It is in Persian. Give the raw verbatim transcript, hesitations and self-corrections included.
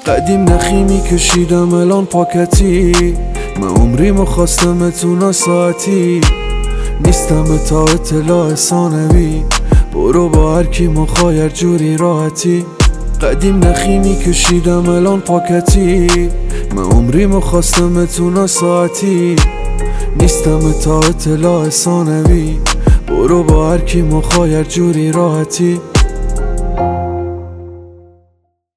قدیم نخی کشیدم الان پاکتی، من عمریمو خواستم تو ساعتی. نیستم تا اطلاع ثانوی، برو با هر کی مخوای هر جوری راحتی. قدیم نخی کشیدم الان پاکتی، من عمریمو خواستم تو ساعتی. نیستم تا اطلاع ثانوی، برو با هر کی مخوای هر جوری راحتی.